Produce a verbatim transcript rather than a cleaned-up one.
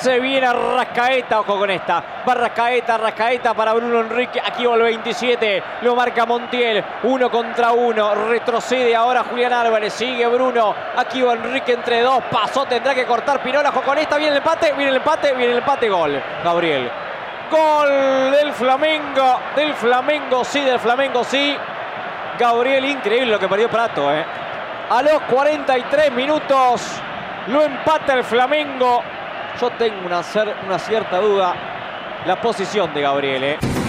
Se viene Arrascaeta, ojo con esta. Va Arrascaeta, Arrascaeta para Bruno Henrique. Aquí va el veintisiete. Lo marca Montiel. Uno contra uno. Retrocede ahora Julián Álvarez. Sigue Bruno. Aquí va Henrique entre dos. Pasó, tendrá que cortar Pinola. Ojo con esta. Viene el empate, viene el empate, viene el empate. Gol. Gabriel. Gol del Flamengo. Del Flamengo, sí, del Flamengo, sí. Gabriel, increíble lo que perdió Prato, eh. A los cuarenta y tres minutos lo empata el Flamengo. Yo tengo una, una cierta duda la posición de Gabriel, eh.